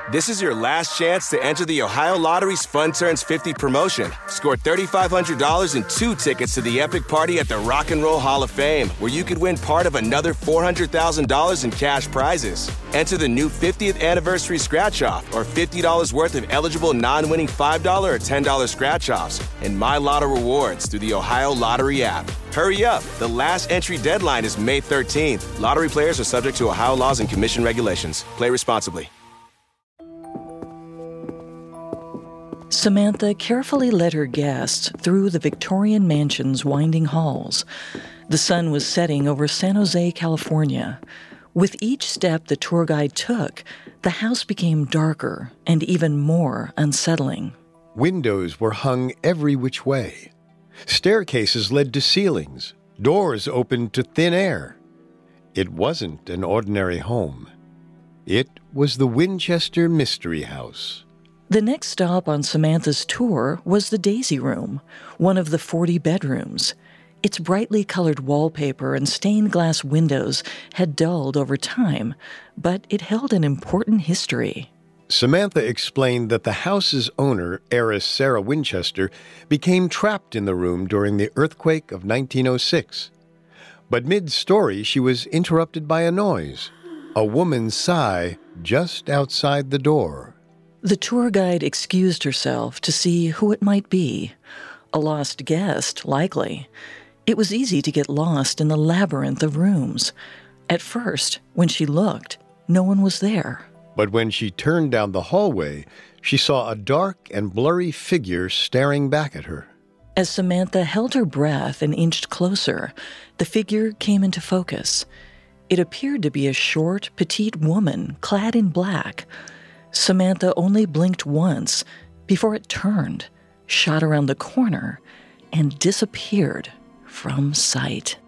This is your last chance to enter the Ohio Lottery's Fun Turns 50 promotion. Score $3,500 and 2 tickets to the epic party at the Rock and Roll Hall of Fame, where you could win part of another $400,000 in cash prizes. Enter the new 50th anniversary scratch-off or $50 worth of eligible non-winning $5 or $10 scratch-offs and My Lotto rewards through the Ohio Lottery app. Hurry up. The last entry deadline is May 13th. Lottery players are subject to Ohio laws and commission regulations. Play responsibly. Samantha carefully led her guests through the Victorian mansion's winding halls. The sun was setting over San Jose, California. With each step the tour guide took, the house became darker and even more unsettling. Windows were hung every which way. Staircases led to ceilings. Doors opened to thin air. It wasn't an ordinary home. It was the Winchester Mystery House. The next stop on Samantha's tour was the Daisy Room, one of the 40 bedrooms. Its brightly colored wallpaper and stained glass windows had dulled over time, but it held an important history. Samantha explained that the house's owner, heiress Sarah Winchester, became trapped in the room during the earthquake of 1906. But mid-story, she was interrupted by a noise, a woman's sigh just outside the door. The tour guide excused herself to see who it might be. A lost guest, likely. It was easy to get lost in the labyrinth of rooms. At first, when she looked, no one was there. But when she turned down the hallway, she saw a dark and blurry figure staring back at her. As Samantha held her breath and inched closer, the figure came into focus. It appeared to be a short, petite woman clad in black. Samantha only blinked once before it turned, shot around the corner, and disappeared from sight.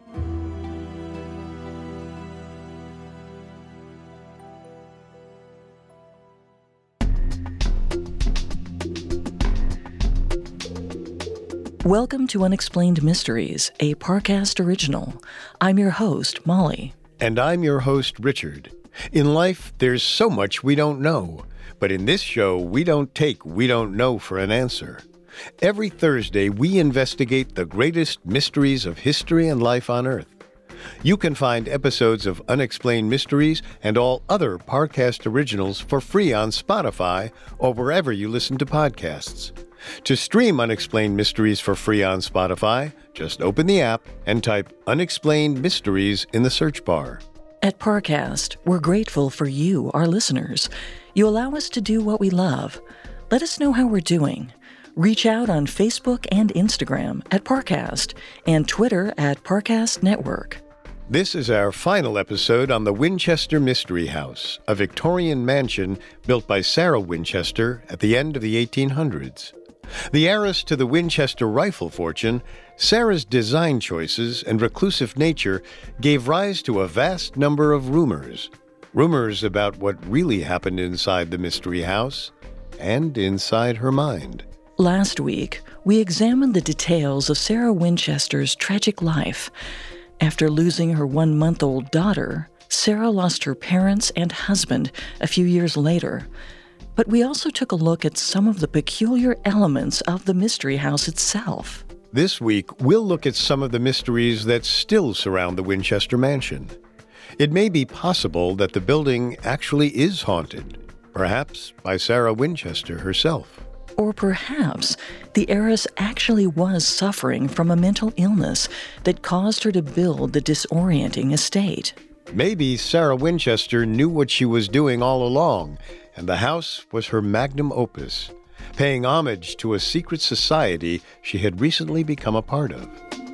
Welcome to Unexplained Mysteries, a Parcast original. I'm your host, Molly. And I'm your host, Richard. In life, there's so much we don't know. But in this show, we don't take "we don't know" for an answer. Every Thursday, we investigate the greatest mysteries of history and life on Earth. You can find episodes of Unexplained Mysteries and all other Parcast originals for free on Spotify or wherever you listen to podcasts. To stream Unexplained Mysteries for free on Spotify, just open the app and type Unexplained Mysteries in the search bar. At Parcast, we're grateful for you, our listeners. You allow us to do what we love. Let us know how we're doing. Reach out on Facebook and Instagram at Parcast and Twitter at Parcast Network. This is our final episode on the Winchester Mystery House, a Victorian mansion built by Sarah Winchester at the end of the 1800s. The heiress to the Winchester rifle fortune, Sarah's design choices and reclusive nature gave rise to a vast number of rumors. Rumors about what really happened inside the mystery house and inside her mind. Last week, we examined the details of Sarah Winchester's tragic life. After losing her 1-month-old daughter, Sarah lost her parents and husband a few years later. But we also took a look at some of the peculiar elements of the mystery house itself. This week, we'll look at some of the mysteries that still surround the Winchester mansion. It may be possible that the building actually is haunted, perhaps by Sarah Winchester herself. Or perhaps the heiress actually was suffering from a mental illness that caused her to build the disorienting estate. Maybe Sarah Winchester knew what she was doing all along, and the house was her magnum opus, paying homage to a secret society she had recently become a part of.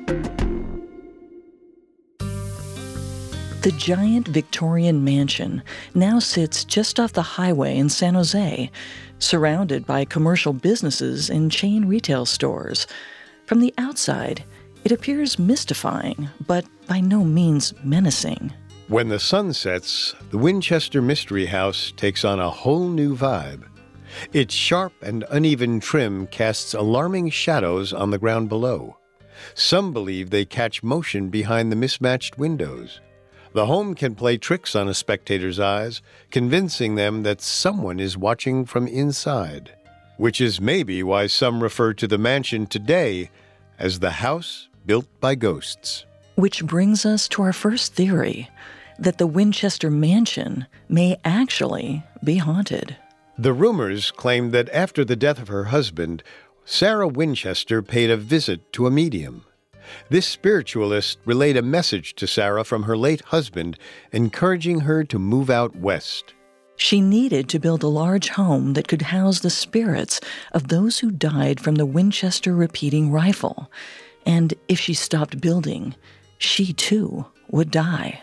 The giant Victorian mansion now sits just off the highway in San Jose, surrounded by commercial businesses and chain retail stores. From the outside, it appears mystifying, but by no means menacing. When the sun sets, the Winchester Mystery House takes on a whole new vibe. Its sharp and uneven trim casts alarming shadows on the ground below. Some believe they catch motion behind the mismatched windows. The home can play tricks on a spectator's eyes, convincing them that someone is watching from inside, which is maybe why some refer to the mansion today as the house built by ghosts. Which brings us to our first theory, that the Winchester Mansion may actually be haunted. The rumors claim that after the death of her husband, Sarah Winchester paid a visit to a medium. This spiritualist relayed a message to Sarah from her late husband, encouraging her to move out west. She needed to build a large home that could house the spirits of those who died from the Winchester repeating rifle. And if she stopped building, she too would die.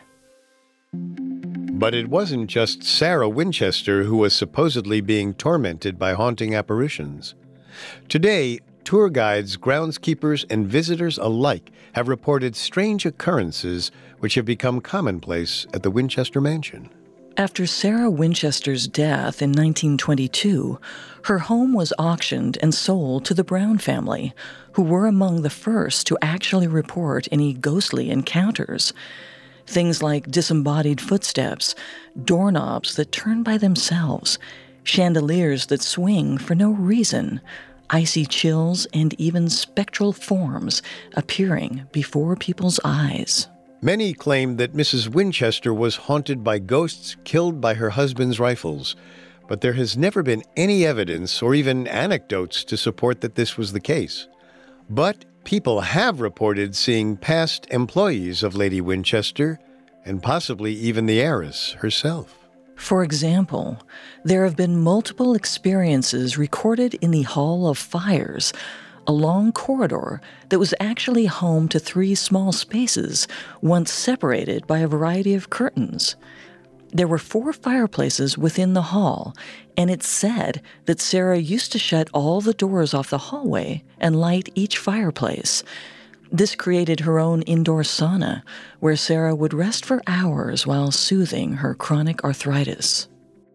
But it wasn't just Sarah Winchester who was supposedly being tormented by haunting apparitions. Today, tour guides, groundskeepers, and visitors alike have reported strange occurrences which have become commonplace at the Winchester Mansion. After Sarah Winchester's death in 1922, her home was auctioned and sold to the Brown family, who were among the first to actually report any ghostly encounters. Things like disembodied footsteps, doorknobs that turn by themselves, chandeliers that swing for no reason, icy chills, and even spectral forms appearing before people's eyes. Many claim that Mrs. Winchester was haunted by ghosts killed by her husband's rifles, but there has never been any evidence or even anecdotes to support that this was the case. But people have reported seeing past employees of Lady Winchester, and possibly even the heiress herself. For example, there have been multiple experiences recorded in the Hall of Fires, a long corridor that was actually home to 3 small spaces, once separated by a variety of curtains. There were 4 fireplaces within the hall, and it's said that Sarah used to shut all the doors off the hallway and light each fireplace. This created her own indoor sauna, where Sarah would rest for hours while soothing her chronic arthritis.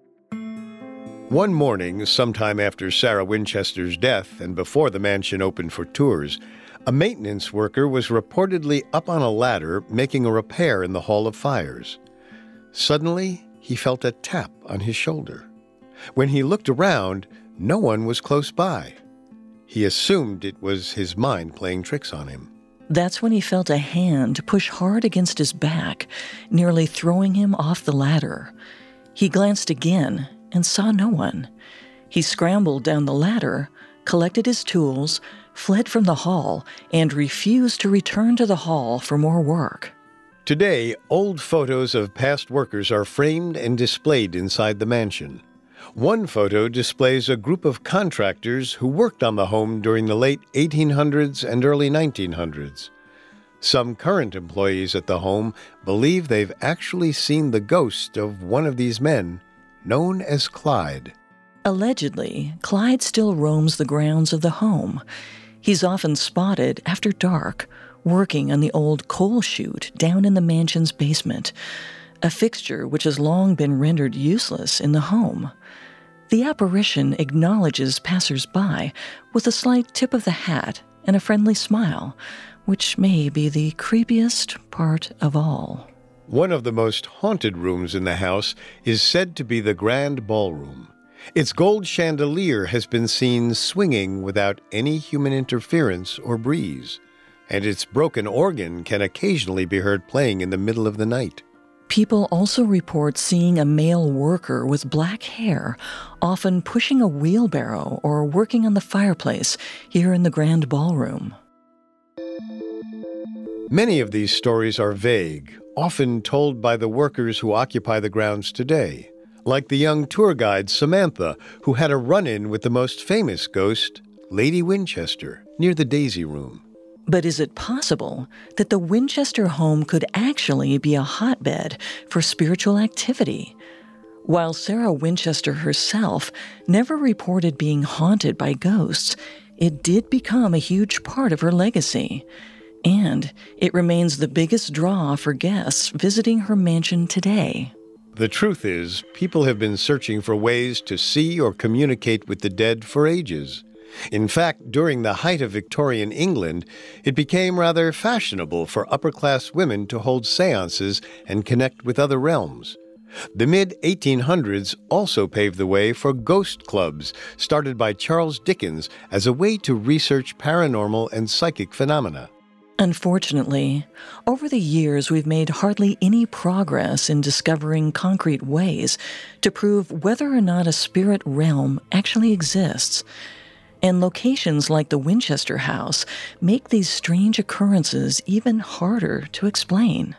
One morning, sometime after Sarah Winchester's death and before the mansion opened for tours, a maintenance worker was reportedly up on a ladder making a repair in the Hall of Fires. Suddenly, he felt a tap on his shoulder. When he looked around, no one was close by. He assumed it was his mind playing tricks on him. That's when he felt a hand push hard against his back, nearly throwing him off the ladder. He glanced again and saw no one. He scrambled down the ladder, collected his tools, fled from the hall, and refused to return to the hall for more work. Today, old photos of past workers are framed and displayed inside the mansion. One photo displays a group of contractors who worked on the home during the late 1800s and early 1900s. Some current employees at the home believe they've actually seen the ghost of one of these men, known as Clyde. Allegedly, Clyde still roams the grounds of the home. He's often spotted after dark, working on the old coal chute down in the mansion's basement, a fixture which has long been rendered useless in the home. The apparition acknowledges passers-by with a slight tip of the hat and a friendly smile, which may be the creepiest part of all. One of the most haunted rooms in the house is said to be the Grand Ballroom. Its gold chandelier has been seen swinging without any human interference or breeze, and its broken organ can occasionally be heard playing in the middle of the night. People also report seeing a male worker with black hair, often pushing a wheelbarrow or working on the fireplace here in the Grand Ballroom. Many of these stories are vague, often told by the workers who occupy the grounds today, like the young tour guide Samantha, who had a run-in with the most famous ghost, Lady Winchester, near the Daisy Room. But is it possible that the Winchester home could actually be a hotbed for spiritual activity? While Sarah Winchester herself never reported being haunted by ghosts, it did become a huge part of her legacy. And it remains the biggest draw for guests visiting her mansion today. The truth is, people have been searching for ways to see or communicate with the dead for ages. In fact, during the height of Victorian England, it became rather fashionable for upper-class women to hold seances and connect with other realms. The mid-1800s also paved the way for ghost clubs, started by Charles Dickens as a way to research paranormal and psychic phenomena. Unfortunately, over the years we've made hardly any progress in discovering concrete ways to prove whether or not a spirit realm actually exists. And locations like the Winchester House make these strange occurrences even harder to explain.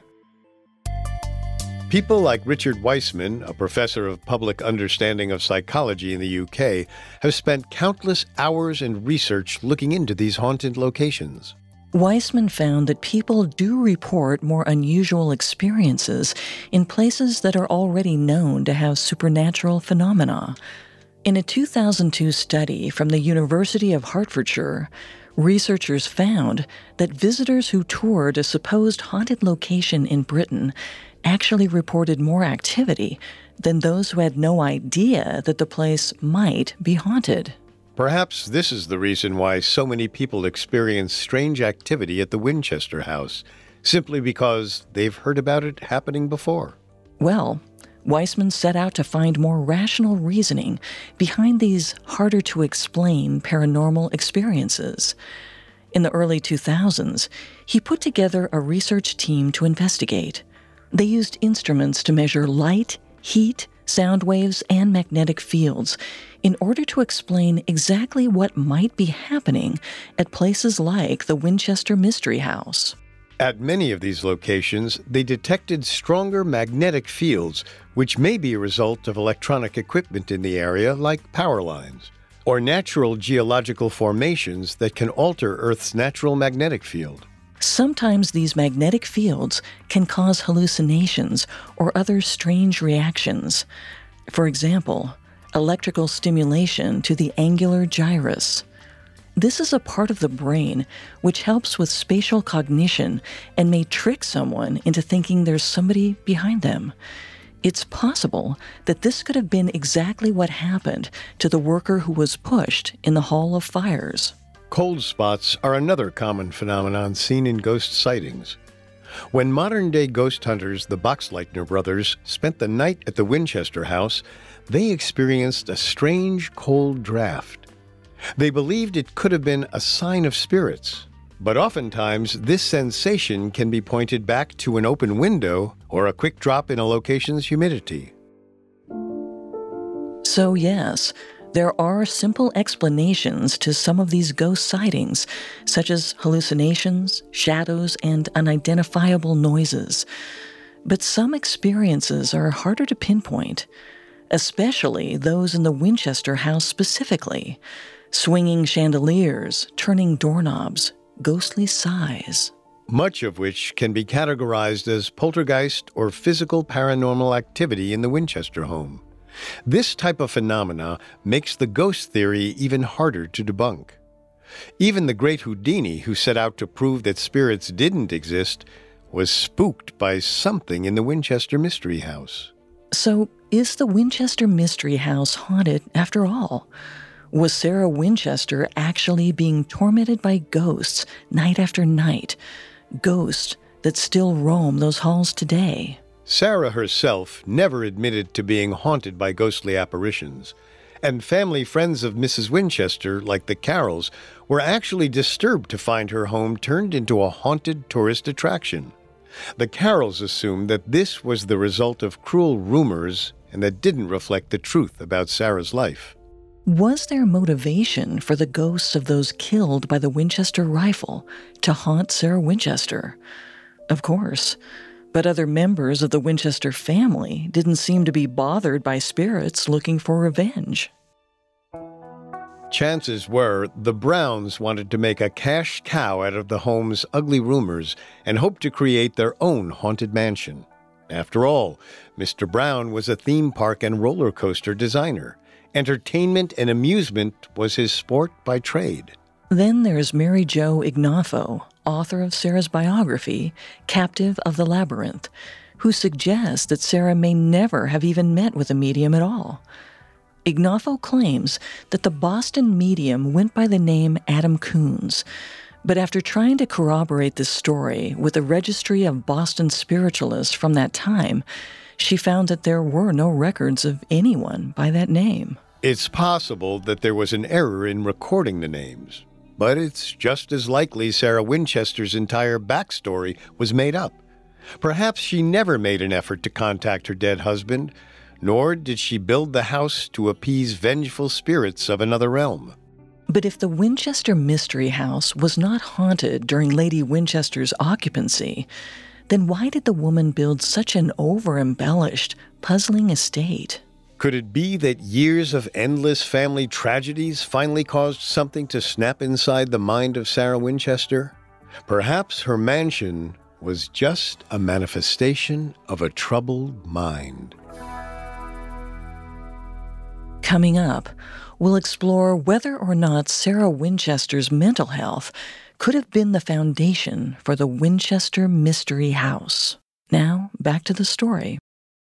People like Richard Weissman, a professor of public understanding of psychology in the UK, have spent countless hours and research looking into these haunted locations. Weissman found that people do report more unusual experiences in places that are already known to have supernatural phenomena. In a 2002 study from the University of Hertfordshire, researchers found that visitors who toured a supposed haunted location in Britain actually reported more activity than those who had no idea that the place might be haunted. Perhaps this is the reason why so many people experience strange activity at the Winchester House, simply because they've heard about it happening before. Well, Weissman set out to find more rational reasoning behind these harder-to-explain paranormal experiences. In the early 2000s, he put together a research team to investigate. They used instruments to measure light, heat, sound waves, and magnetic fields in order to explain exactly what might be happening at places like the Winchester Mystery House. At many of these locations, they detected stronger magnetic fields, which may be a result of electronic equipment in the area like power lines, or natural geological formations that can alter Earth's natural magnetic field. Sometimes these magnetic fields can cause hallucinations or other strange reactions. For example, electrical stimulation to the angular gyrus. This is a part of the brain which helps with spatial cognition and may trick someone into thinking there's somebody behind them. It's possible that this could have been exactly what happened to the worker who was pushed in the Hall of Fires. Cold spots are another common phenomenon seen in ghost sightings. When modern-day ghost hunters, the Boxleitner brothers, spent the night at the Winchester House, they experienced a strange cold draft. They believed it could have been a sign of spirits, but oftentimes this sensation can be pointed back to an open window or a quick drop in a location's humidity. So yes, there are simple explanations to some of these ghost sightings, such as hallucinations, shadows, and unidentifiable noises. But some experiences are harder to pinpoint, especially those in the Winchester House specifically. Swinging chandeliers, turning doorknobs, ghostly sighs. Much of which can be categorized as poltergeist or physical paranormal activity in the Winchester home. This type of phenomena makes the ghost theory even harder to debunk. Even the great Houdini, who set out to prove that spirits didn't exist, was spooked by something in the Winchester Mystery House. So, is the Winchester Mystery House haunted after all? Was Sarah Winchester actually being tormented by ghosts night after night? Ghosts that still roam those halls today? Sarah herself never admitted to being haunted by ghostly apparitions, and family friends of Mrs. Winchester, like the Carrolls, were actually disturbed to find her home turned into a haunted tourist attraction. The Carrolls assumed that this was the result of cruel rumors and that didn't reflect the truth about Sarah's life. Was there motivation for the ghosts of those killed by the Winchester rifle to haunt Sarah Winchester? Of course. But other members of the Winchester family didn't seem to be bothered by spirits looking for revenge. Chances were the Browns wanted to make a cash cow out of the home's ugly rumors and hoped to create their own haunted mansion. After all, Mr. Brown was a theme park and roller coaster designer. Entertainment and amusement was his sport by trade. Then there's Mary Jo Ignafo, author of Sarah's biography, Captive of the Labyrinth, who suggests that Sarah may never have even met with a medium at all. Ignafo claims that the Boston medium went by the name Adam Coons, but after trying to corroborate this story with the registry of Boston spiritualists from that time, she found that there were no records of anyone by that name. It's possible that there was an error in recording the names, but it's just as likely Sarah Winchester's entire backstory was made up. Perhaps she never made an effort to contact her dead husband, nor did she build the house to appease vengeful spirits of another realm. But if the Winchester Mystery House was not haunted during Lady Winchester's occupancy, then why did the woman build such an over-embellished, puzzling estate? Could it be that years of endless family tragedies finally caused something to snap inside the mind of Sarah Winchester? Perhaps her mansion was just a manifestation of a troubled mind. Coming up, we'll explore whether or not Sarah Winchester's mental health could have been the foundation for the Winchester Mystery House. Now, back to the story.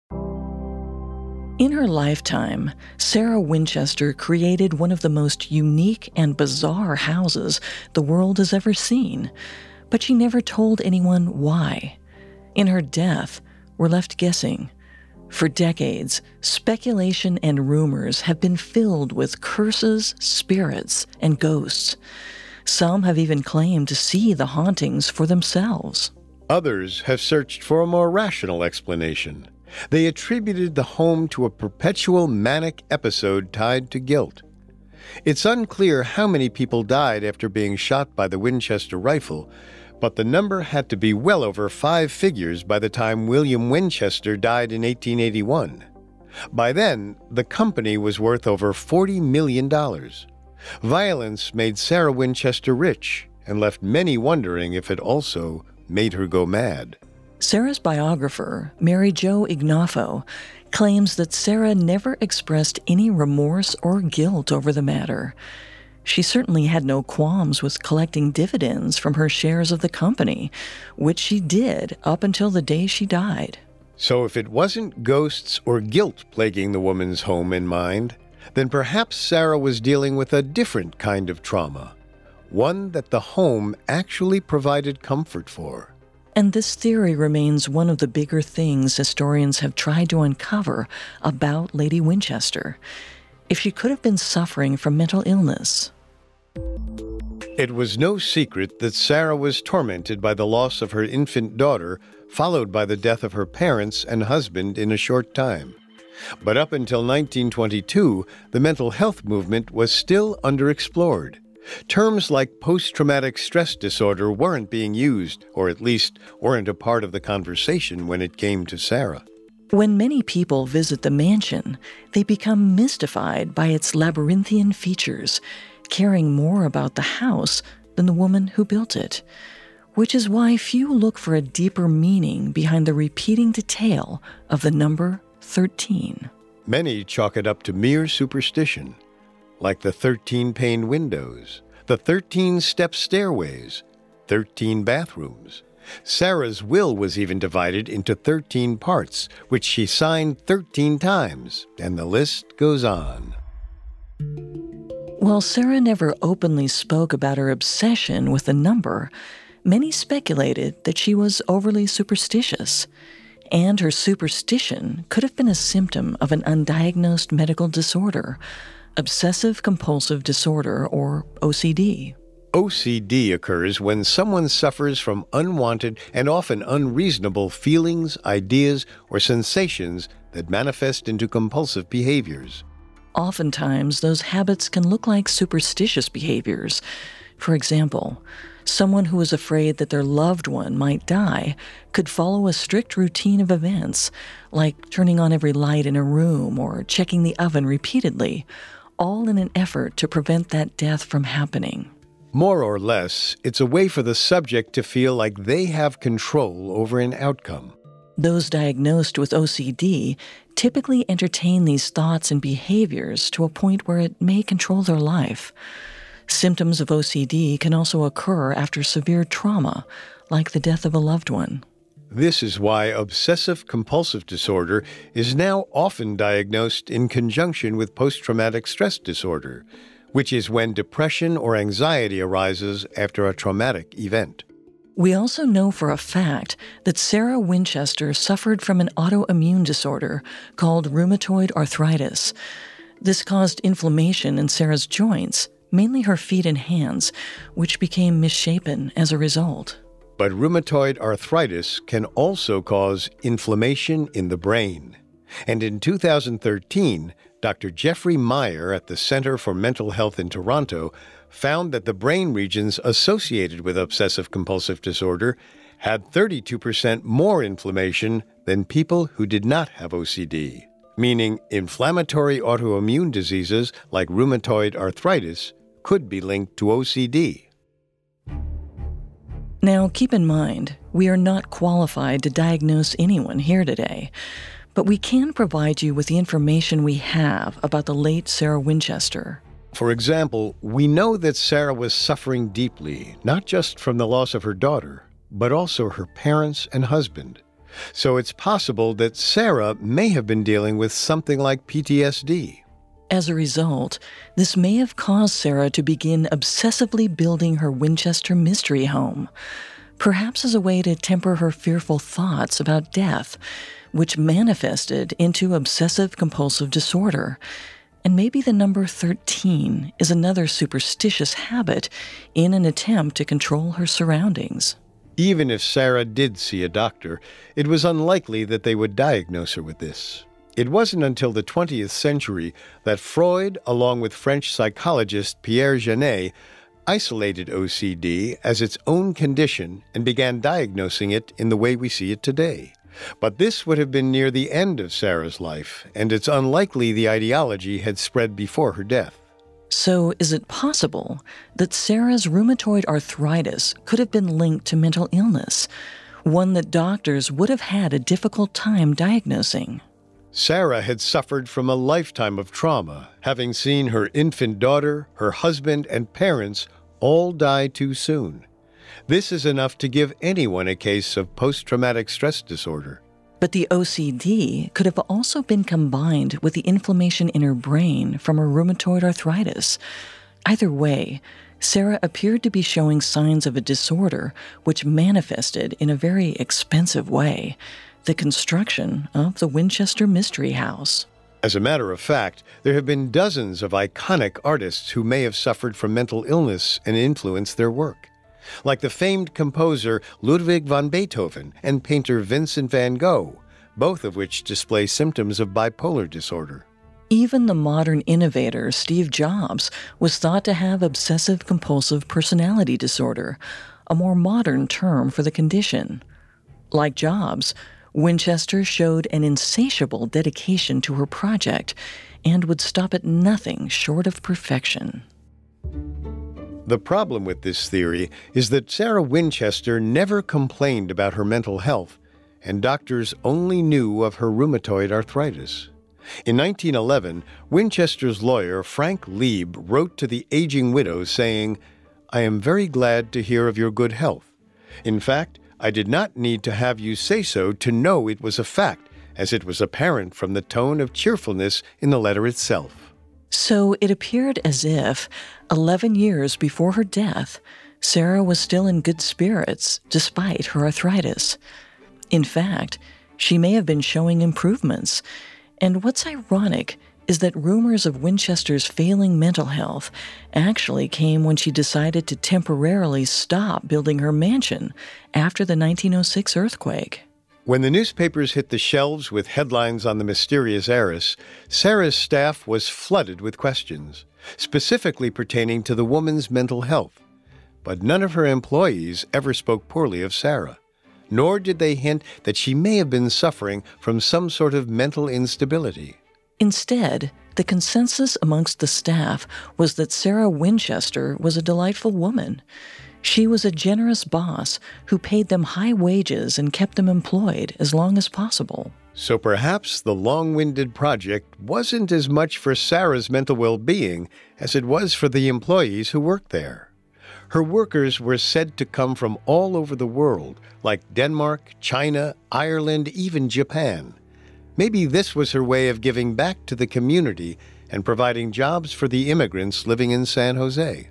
In her lifetime, Sarah Winchester created one of the most unique and bizarre houses the world has ever seen, but she never told anyone why. In her death, we're left guessing. For decades, speculation and rumors have been filled with curses, spirits, and ghosts. Some have even claimed to see the hauntings for themselves. Others have searched for a more rational explanation. They attributed the home to a perpetual manic episode tied to guilt. It's unclear how many people died after being shot by the Winchester rifle, but the number had to be well over 5 figures by the time William Winchester died in 1881. By then, the company was worth over $40 million. Violence made Sarah Winchester rich and left many wondering if it also made her go mad. Sarah's biographer, Mary Jo Ignafo, claims that Sarah never expressed any remorse or guilt over the matter. She certainly had no qualms with collecting dividends from her shares of the company, which she did up until the day she died. So if it wasn't ghosts or guilt plaguing the woman's home and mind, then perhaps Sarah was dealing with a different kind of trauma, one that the home actually provided comfort for. And this theory remains one of the bigger things historians have tried to uncover about Lady Winchester. If she could have been suffering from mental illness. It was no secret that Sarah was tormented by the loss of her infant daughter, followed by the death of her parents and husband in a short time. But up until 1922, the mental health movement was still underexplored. Terms like post-traumatic stress disorder weren't being used, or at least weren't a part of the conversation when it came to Sarah. When many people visit the mansion, they become mystified by its labyrinthian features, caring more about the house than the woman who built it, which is why few look for a deeper meaning behind the repeating detail of the number 13. Many chalk it up to mere superstition, like the 13-pane windows, the 13-step stairways, 13 bathrooms. Sarah's will was even divided into 13 parts, which she signed 13 times, and the list goes on. While Sarah never openly spoke about her obsession with the number, many speculated that she was overly superstitious, and her superstition could have been a symptom of an undiagnosed medical disorder, obsessive-compulsive disorder, or OCD. OCD occurs when someone suffers from unwanted and often unreasonable feelings, ideas, or sensations that manifest into compulsive behaviors. Oftentimes, those habits can look like superstitious behaviors. For example, someone who is afraid that their loved one might die could follow a strict routine of events, like turning on every light in a room or checking the oven repeatedly, all in an effort to prevent that death from happening. More or less, it's a way for the subject to feel like they have control over an outcome. Those diagnosed with OCD typically entertain these thoughts and behaviors to a point where it may control their life. Symptoms of OCD can also occur after severe trauma, like the death of a loved one. This is why obsessive-compulsive disorder is now often diagnosed in conjunction with post-traumatic stress disorder, which is when depression or anxiety arises after a traumatic event. We also know for a fact that Sarah Winchester suffered from an autoimmune disorder called rheumatoid arthritis. This caused inflammation in Sarah's joints, mainly her feet and hands, which became misshapen as a result. But rheumatoid arthritis can also cause inflammation in the brain. And in 2013, Dr. Jeffrey Meyer at the Center for Mental Health in Toronto found that the brain regions associated with obsessive-compulsive disorder had 32% more inflammation than people who did not have OCD, meaning inflammatory autoimmune diseases like rheumatoid arthritis could be linked to OCD. Now, keep in mind, we are not qualified to diagnose anyone here today, but we can provide you with the information we have about the late Sarah Winchester. For example, we know that Sarah was suffering deeply, not just from the loss of her daughter, but also her parents and husband. So it's possible that Sarah may have been dealing with something like PTSD. As a result, this may have caused Sarah to begin obsessively building her Winchester mystery home, perhaps as a way to temper her fearful thoughts about death, which manifested into obsessive-compulsive disorder. And maybe the number 13 is another superstitious habit in an attempt to control her surroundings. Even if Sarah did see a doctor, it was unlikely that they would diagnose her with this. It wasn't until the 20th century that Freud, along with French psychologist Pierre Janet, isolated OCD as its own condition and began diagnosing it in the way we see it today. But this would have been near the end of Sarah's life, and it's unlikely the ideology had spread before her death. So is it possible that Sarah's rheumatoid arthritis could have been linked to mental illness, one that doctors would have had a difficult time diagnosing? Sarah had suffered from a lifetime of trauma, having seen her infant daughter, her husband, and parents all die too soon. This is enough to give anyone a case of post-traumatic stress disorder. But the OCD could have also been combined with the inflammation in her brain from her rheumatoid arthritis. Either way, Sarah appeared to be showing signs of a disorder which manifested in a very expensive way: the construction of the Winchester Mystery House. As a matter of fact, there have been dozens of iconic artists who may have suffered from mental illness and influenced their work, like the famed composer Ludwig van Beethoven and painter Vincent van Gogh, both of which display symptoms of bipolar disorder. Even the modern innovator Steve Jobs was thought to have obsessive-compulsive personality disorder, a more modern term for the condition. Like Jobs, Winchester showed an insatiable dedication to her project and would stop at nothing short of perfection. The problem with this theory is that Sarah Winchester never complained about her mental health, and doctors only knew of her rheumatoid arthritis. In 1911, Winchester's lawyer Frank Lieb wrote to the aging widow saying, "I am very glad to hear of your good health. In fact, I did not need to have you say so to know it was a fact, as it was apparent from the tone of cheerfulness in the letter itself." So it appeared as if, 11 years before her death, Sarah was still in good spirits despite her arthritis. In fact, she may have been showing improvements. And what's ironic is that rumors of Winchester's failing mental health actually came when she decided to temporarily stop building her mansion after the 1906 earthquake. When the newspapers hit the shelves with headlines on the mysterious heiress, Sarah's staff was flooded with questions, specifically pertaining to the woman's mental health. But none of her employees ever spoke poorly of Sarah, nor did they hint that she may have been suffering from some sort of mental instability. Instead, the consensus amongst the staff was that Sarah Winchester was a delightful woman. She was a generous boss who paid them high wages and kept them employed as long as possible. So perhaps the long-winded project wasn't as much for Sarah's mental well-being as it was for the employees who worked there. Her workers were said to come from all over the world, like Denmark, China, Ireland, even Japan. Maybe this was her way of giving back to the community and providing jobs for the immigrants living in San Jose.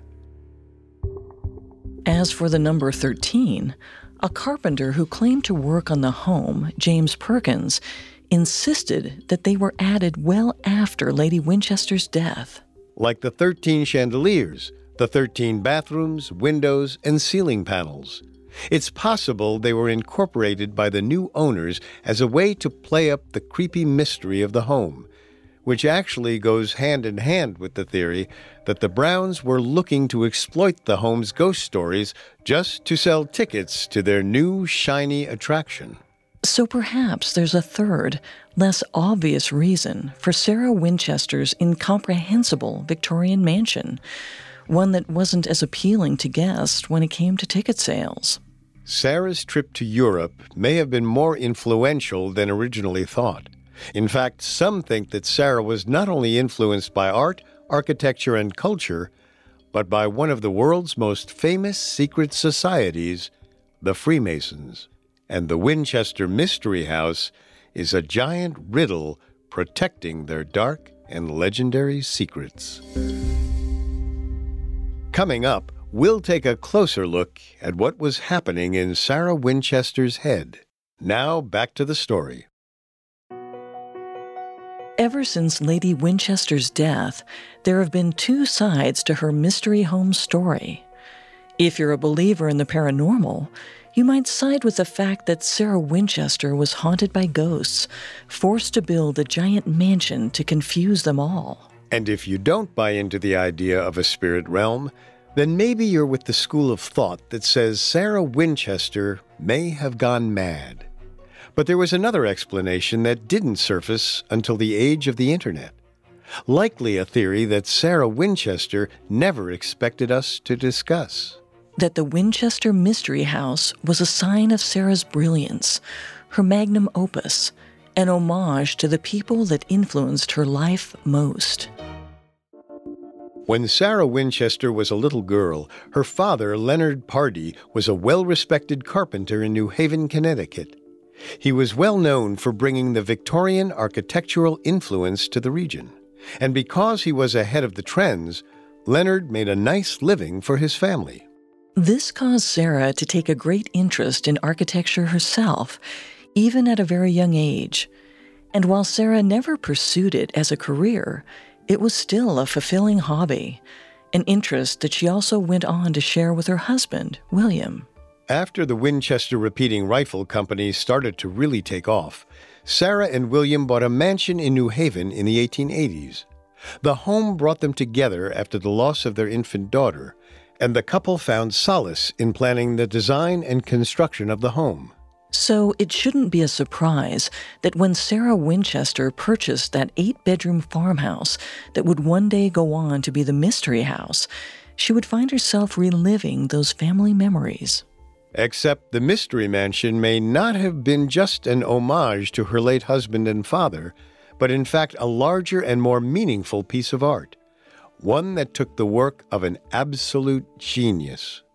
As for the number 13, a carpenter who claimed to work on the home, James Perkins, insisted that they were added well after Lady Winchester's death. Like the 13 chandeliers, the 13 bathrooms, windows, and ceiling panels. It's possible they were incorporated by the new owners as a way to play up the creepy mystery of the home, which actually goes hand in hand with the theory that the Browns were looking to exploit the home's ghost stories just to sell tickets to their new shiny attraction. So perhaps there's a third, less obvious reason for Sarah Winchester's incomprehensible Victorian mansion, one that wasn't as appealing to guests when it came to ticket sales. Sarah's trip to Europe may have been more influential than originally thought. In fact, some think that Sarah was not only influenced by art, architecture, and culture, but by one of the world's most famous secret societies, the Freemasons. And the Winchester Mystery House is a giant riddle protecting their dark and legendary secrets. Coming up, we'll take a closer look at what was happening in Sarah Winchester's head. Now, back to the story. Ever since Lady Winchester's death, there have been two sides to her mystery home story. If you're a believer in the paranormal, you might side with the fact that Sarah Winchester was haunted by ghosts, forced to build a giant mansion to confuse them all. And if you don't buy into the idea of a spirit realm, then maybe you're with the school of thought that says Sarah Winchester may have gone mad. But there was another explanation that didn't surface until the age of the Internet. Likely a theory that Sarah Winchester never expected us to discuss. That the Winchester Mystery House was a sign of Sarah's brilliance, her magnum opus, an homage to the people that influenced her life most. When Sarah Winchester was a little girl, her father, Leonard Pardee, was a well-respected carpenter in New Haven, Connecticut. He was well known for bringing the Victorian architectural influence to the region. And because he was ahead of the trends, Leonard made a nice living for his family. This caused Sarah to take a great interest in architecture herself, even at a very young age. And while Sarah never pursued it as a career, it was still a fulfilling hobby, an interest that she also went on to share with her husband, William. After the Winchester Repeating Rifle Company started to really take off, Sarah and William bought a mansion in New Haven in the 1880s. The home brought them together after the loss of their infant daughter, and the couple found solace in planning the design and construction of the home. So it shouldn't be a surprise that when Sarah Winchester purchased that 8-bedroom farmhouse that would one day go on to be the Mystery House, she would find herself reliving those family memories. Except the Mystery Mansion may not have been just an homage to her late husband and father, but in fact a larger and more meaningful piece of art, one that took the work of an absolute genius.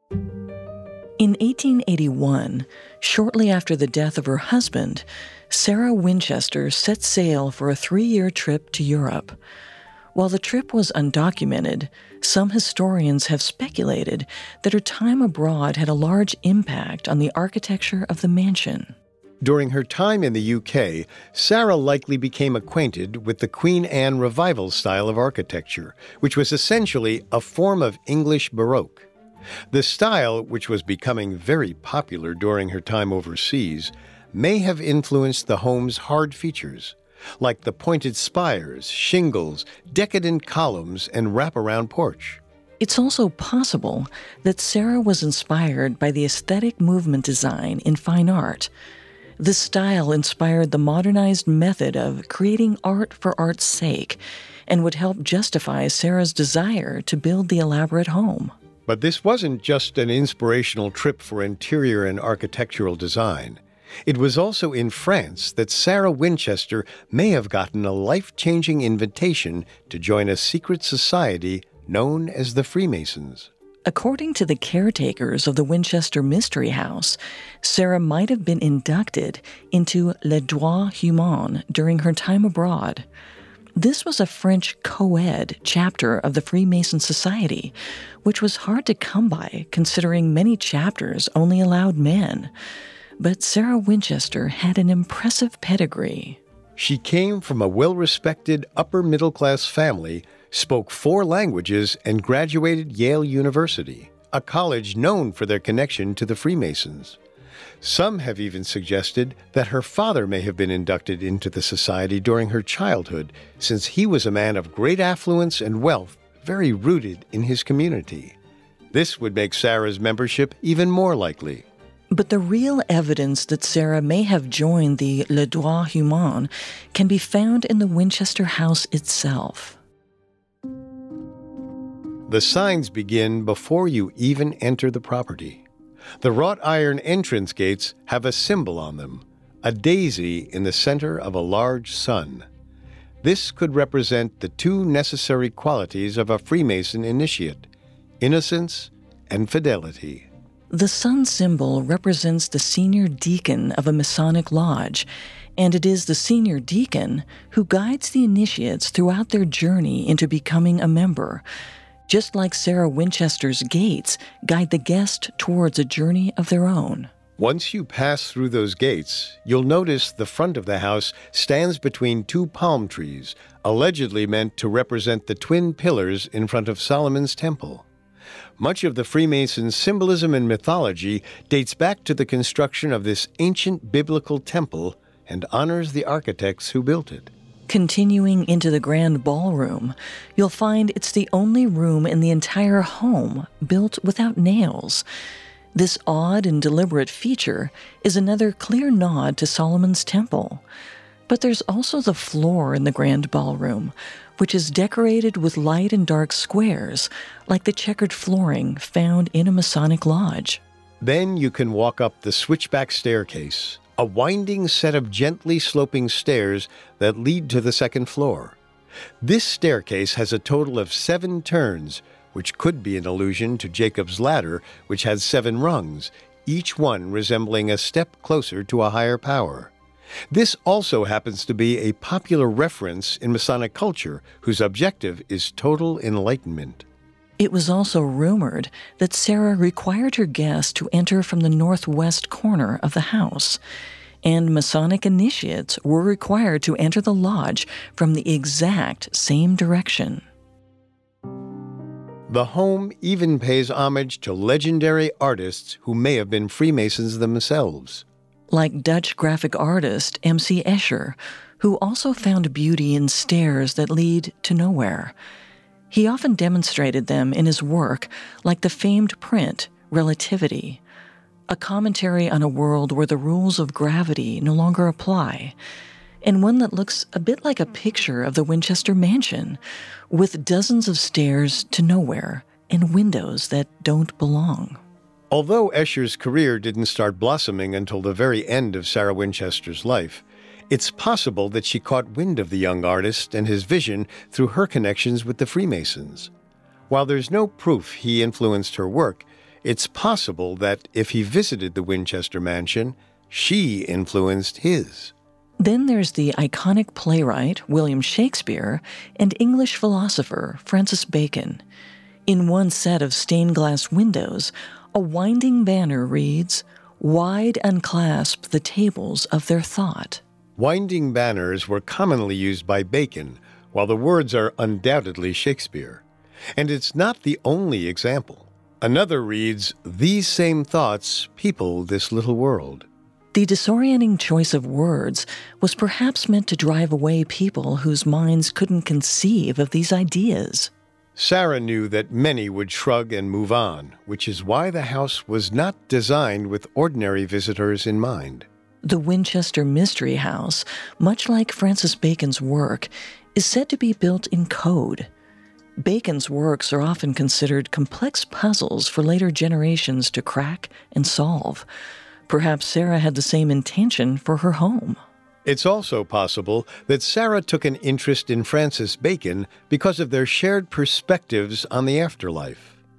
In 1881, shortly after the death of her husband, Sarah Winchester set sail for a 3-year trip to Europe. While the trip was undocumented, some historians have speculated that her time abroad had a large impact on the architecture of the mansion. During her time in the UK, Sarah likely became acquainted with the Queen Anne Revival style of architecture, which was essentially a form of English Baroque. The style, which was becoming very popular during her time overseas, may have influenced the home's hard features, like the pointed spires, shingles, decadent columns, and wraparound porch. It's also possible that Sarah was inspired by the aesthetic movement design in fine art. This style inspired the modernized method of creating art for art's sake and would help justify Sarah's desire to build the elaborate home. But this wasn't just an inspirational trip for interior and architectural design. It was also in France that Sarah Winchester may have gotten a life-changing invitation to join a secret society known as the Freemasons. According to the caretakers of the Winchester Mystery House, Sarah might have been inducted into Les Droits Humains during her time abroad. This was a French co-ed chapter of the Freemason Society, which was hard to come by considering many chapters only allowed men. But Sarah Winchester had an impressive pedigree. She came from a well-respected upper-middle-class family, spoke 4 languages, and graduated Yale University, a college known for their connection to the Freemasons. Some have even suggested that her father may have been inducted into the society during her childhood, since he was a man of great affluence and wealth, very rooted in his community. This would make Sarah's membership even more likely. But the real evidence that Sarah may have joined the Les Droits Humains can be found in the Winchester house itself. The signs begin before you even enter the property. The wrought iron entrance gates have a symbol on them, a daisy in the center of a large sun. This could represent the 2 necessary qualities of a Freemason initiate, innocence and fidelity. The sun symbol represents the senior deacon of a Masonic lodge, and it is the senior deacon who guides the initiates throughout their journey into becoming a member, just like Sarah Winchester's gates guide the guest towards a journey of their own. Once you pass through those gates, you'll notice the front of the house stands between 2 palm trees, allegedly meant to represent the twin pillars in front of Solomon's temple. Much of the Freemason symbolism and mythology dates back to the construction of this ancient biblical temple and honors the architects who built it. Continuing into the grand ballroom, you'll find it's the only room in the entire home built without nails. This odd and deliberate feature is another clear nod to Solomon's temple. But there's also the floor in the grand ballroom, which is decorated with light and dark squares, like the checkered flooring found in a Masonic lodge. Then you can walk up the switchback staircase, a winding set of gently sloping stairs that lead to the second floor. This staircase has a total of 7 turns, which could be an allusion to Jacob's ladder, which has 7 rungs, each one resembling a step closer to a higher power. This also happens to be a popular reference in Masonic culture, whose objective is total enlightenment. It was also rumored that Sarah required her guests to enter from the northwest corner of the house, and Masonic initiates were required to enter the lodge from the exact same direction. The home even pays homage to legendary artists who may have been Freemasons themselves. Like Dutch graphic artist M.C. Escher, who also found beauty in stairs that lead to nowhere. He often demonstrated them in his work, like the famed print, Relativity, a commentary on a world where the rules of gravity no longer apply, and one that looks a bit like a picture of the Winchester Mansion, with dozens of stairs to nowhere and windows that don't belong. Although Escher's career didn't start blossoming until the very end of Sarah Winchester's life, it's possible that she caught wind of the young artist and his vision through her connections with the Freemasons. While there's no proof he influenced her work, it's possible that if he visited the Winchester Mansion, she influenced his. Then there's the iconic playwright William Shakespeare and English philosopher Francis Bacon. In one set of stained glass windows, a winding banner reads, "Wide unclasp the tables of their thought." Winding banners were commonly used by Bacon, while the words are undoubtedly Shakespeare. And it's not the only example. Another reads, "These same thoughts people this little world." The disorienting choice of words was perhaps meant to drive away people whose minds couldn't conceive of these ideas. Sarah knew that many would shrug and move on, which is why the house was not designed with ordinary visitors in mind. The Winchester Mystery House, much like Francis Bacon's work, is said to be built in code. Bacon's works are often considered complex puzzles for later generations to crack and solve. Perhaps Sarah had the same intention for her home. It's also possible that Sarah took an interest in Francis Bacon because of their shared perspectives on the afterlife.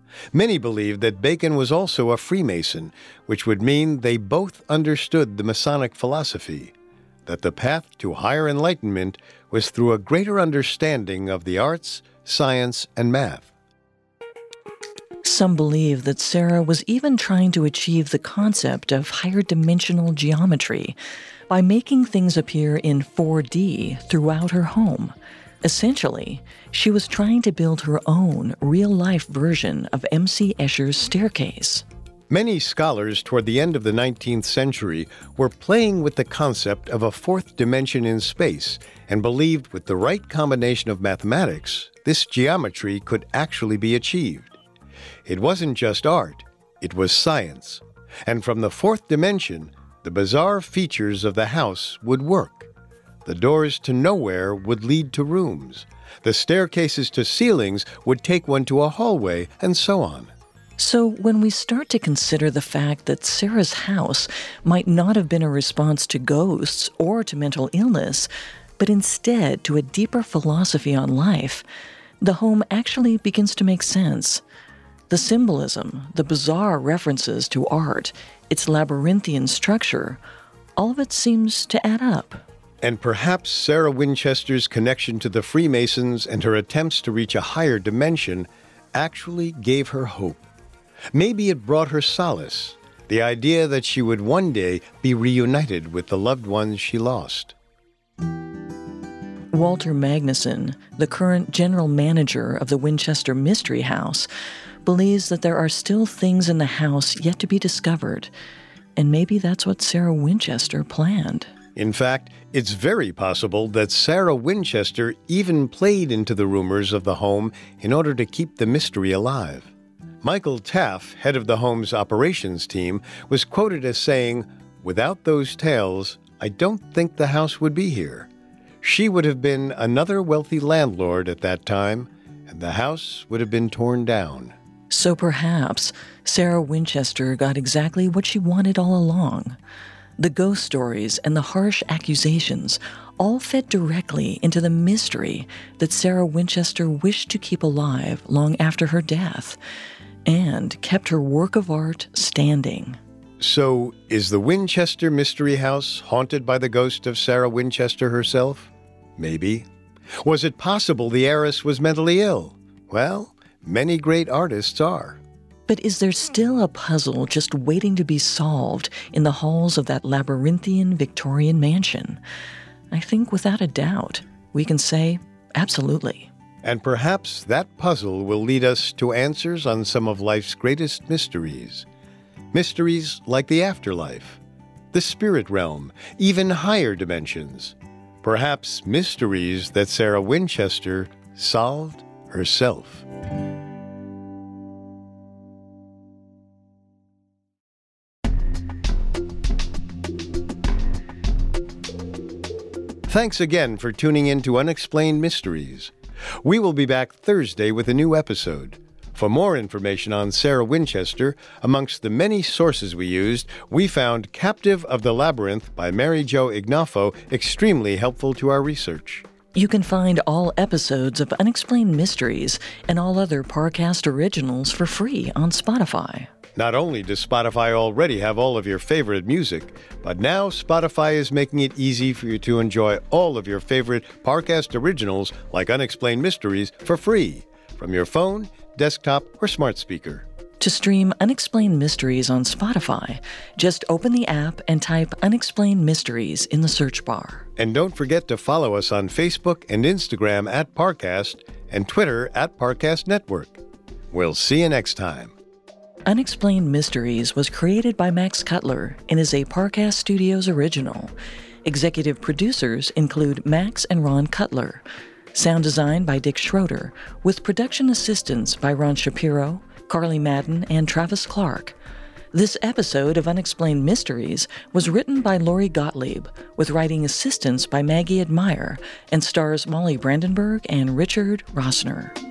Many believed that Bacon was also a Freemason, which would mean they both understood the Masonic philosophy, that the path to higher enlightenment was through a greater understanding of the arts, science, and math. Some believe that Sarah was even trying to achieve the concept of higher dimensional geometry by making things appear in 4D throughout her home. Essentially, she was trying to build her own real-life version of M.C. Escher's staircase. Many scholars toward the end of the 19th century were playing with the concept of a fourth dimension in space and believed with the right combination of mathematics, this geometry could actually be achieved. It wasn't just art, it was science. And from the fourth dimension, the bizarre features of the house would work. The doors to nowhere would lead to rooms. The staircases to ceilings would take one to a hallway, and so on. So when we start to consider the fact that Sarah's house might not have been a response to ghosts or to mental illness, but instead to a deeper philosophy on life, the home actually begins to make sense. The symbolism, the bizarre references to art, its labyrinthian structure, all of it seems to add up. And perhaps Sarah Winchester's connection to the Freemasons and her attempts to reach a higher dimension actually gave her hope. Maybe it brought her solace, the idea that she would one day be reunited with the loved ones she lost. Walter Magnuson, the current general manager of the Winchester Mystery House, believes that there are still things in the house yet to be discovered, and maybe that's what Sarah Winchester planned. In fact, it's very possible that Sarah Winchester even played into the rumors of the home in order to keep the mystery alive. Michael Taff, head of the home's operations team, was quoted as saying, "Without those tales, I don't think the house would be here. She would have been another wealthy landlord at that time, and the house would have been torn down." So perhaps Sarah Winchester got exactly what she wanted all along. The ghost stories and the harsh accusations all fed directly into the mystery that Sarah Winchester wished to keep alive long after her death, and kept her work of art standing. So, is the Winchester Mystery House haunted by the ghost of Sarah Winchester herself? Maybe. Was it possible the heiress was mentally ill? Well, many great artists are. But is there still a puzzle just waiting to be solved in the halls of that labyrinthian Victorian mansion? I think without a doubt, we can say absolutely. And perhaps that puzzle will lead us to answers on some of life's greatest mysteries. Mysteries like the afterlife, the spirit realm, even higher dimensions. Perhaps mysteries that Sarah Winchester solved herself. Thanks again for tuning in to Unexplained Mysteries. We will be back Thursday with a new episode. For more information on Sarah Winchester, amongst the many sources we used, we found Captive of the Labyrinth by Mary Jo Ignafo extremely helpful to our research. You can find all episodes of Unexplained Mysteries and all other Parcast originals for free on Spotify. Not only does Spotify already have all of your favorite music, but now Spotify is making it easy for you to enjoy all of your favorite Parcast originals like Unexplained Mysteries for free from your phone, desktop, or smart speaker. To stream Unexplained Mysteries on Spotify, just open the app and type Unexplained Mysteries in the search bar. And don't forget to follow us on Facebook and Instagram at Parcast and Twitter at Parcast Network. We'll see you next time. Unexplained Mysteries was created by Max Cutler and is a Parcast Studios original. Executive producers include Max and Ron Cutler. Sound design by Dick Schroeder, with production assistance by Ron Shapiro, Carly Madden, and Travis Clark. This episode of Unexplained Mysteries was written by Lori Gottlieb, with writing assistance by Maggie Admire, and stars Molly Brandenburg and Richard Rossner.